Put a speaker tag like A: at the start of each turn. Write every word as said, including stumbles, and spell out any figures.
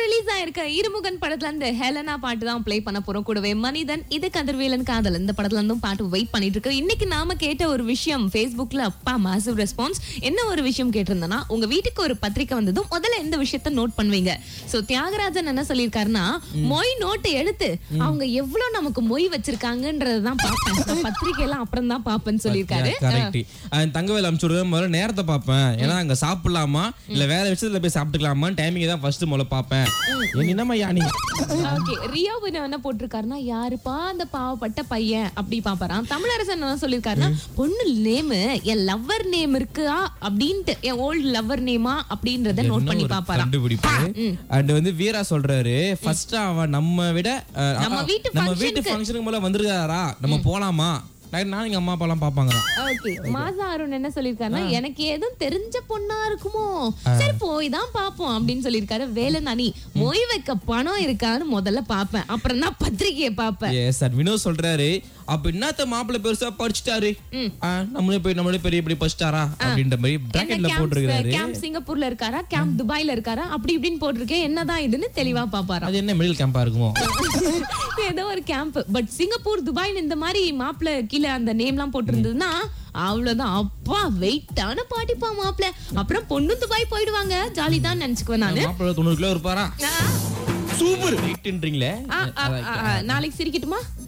A: Release ஆயிருக்க இருமுகன் படத்துல இருந்து ஹெலனா பாட்டு தான் ப்ளே பண்ண போறோம். கூடவே மனிதன் இது கதிர்வேலன் காதல் இந்த படத்துல இருந்தும் பாட்டு வெயிட் பண்ணிட்டு இருக்கு. இன்னைக்கு நாம கேட்ட ஒரு விஷயம் Facebookல அப்பா மாசிவ் ரெஸ்பான்ஸ். என்ன ஒரு விஷயம் கேட்டிருந்தனா, உங்க வீட்டுக்கு ஒரு பத்திரிக்கை வந்ததும் முதல்ல எந்த விஷயத்த நோட் பண்ணுவீங்க? சோ தியாகராஜன் என்ன சொல்லிருக்காருன்னா, மொய் நோட்டை எடுத்து அவங்க எவ்வளவு நமக்கு மொய் வச்சிருக்காங்கன்றதான் பாப்பேன், பத்திரிக்கை எல்லாம் அப்புறம் தான் பாப்பேன்னு சொல்லிருக்காரு.
B: தங்கவேல் அனுப்பிச்சுடுறது முதல்ல நேரத்தை பாப்பேன், ஏன்னா அங்க சாப்பிடலாமா இல்ல வேற விஷயத்துல போய் சாப்பிட்டுக்கலாமா டைமிங் தான் ஃபர்ஸ்ட் முதல்ல பாப்பேன். என்னமா யானி
A: ஓகே, ரியோ என்ன போட்டிருக்காருன்னா, யாருப்பா அந்த பாவப்பட்ட பையன் அப்படி பாப்பாராம். தமிழரசன் என்ன சொல்லிருக்காருன்னா, பொண்ணு நேம் என் லவ்வர் நேம் இருக்கா அப்படின்ட்டு, என் ஓல்ட் லவ்வர் நேமா அப்படின்றத நோட் பண்ணி பாப்பாராம்.
B: கண்டுபிடிப்பாரு. அண்ட் வந்து வீரா சொல்றாரு, ஃபர்ஸ்ட் அவன் நம்ம விட
A: நம்ம வீட்டு
B: நம்ம வீட்டு ஃபங்க்ஷனுக்கு மேல வந்திருக்காரா, நம்ம போலாமா, நான் எங்க அம்மா அப்பா எல்லாம் பாப்பாங்க.
A: ஓகே, மாசா அருண் என்ன சொல்லிருக்காருன்னா, எனக்கு எதுவும் தெரிஞ்ச பொண்ணா இருக்குமோ, சரி போய் தான் பாப்போம் அப்படின்னு சொல்லிருக்காரு. வேலனானி, மொய் வைக்க பணம் இருக்கான்னு முதல்ல பாப்பேன், அப்புறம் தான் பத்திரிகையை பாப்பேன்.
B: எஸ் சார், வினோத் சொல்றாரு, அப்ப என்னத்த மாப்பிள்ளை பெருசா படிச்சுட்டாரு, நம்மளே போய் நம்மளே பெரிய இப்படி படிச்சுட்டாரா அப்படின்ற மாதிரி பிராக்கெட்ல போட்டுருக்காரு.
A: கேம்ப் சிங்கப்பூர்ல இருக்காரா, கேம்ப் துபாய்ல இருக்காரா, அப்படி இப்படின்னு போட்டிருக்கேன். என்னதான் இதுன்னு தெளிவா பாப்பாரா.
B: அது என்ன மிடில் கேம்பா இருக்குமோ,
A: ஏதோ ஒரு கேம்ப். பட் சிங்கப்பூர் துபாய் இந்த மாதிரி மாப்பிள்ளை கீழே அந்த நேம் எல்லாம் போட்டிருந்ததுன்னா அவ்வளவுதான், அப்பா வெயிட்டான பாட்டிப்பா மாப்பிள்ள. அப்புறம் பொண்ணு துபாய் போயிடுவாங்க, ஜாலி தான் நினைச்சுக்குவேன் நானு.
B: மாப்பிள்ளை தொண்ணூறு கிலோ இருப்பாரா, சூப்பர் வெயிட்ன்றீங்களே.
A: நாளைக்கு சிரிக்கட்டுமா?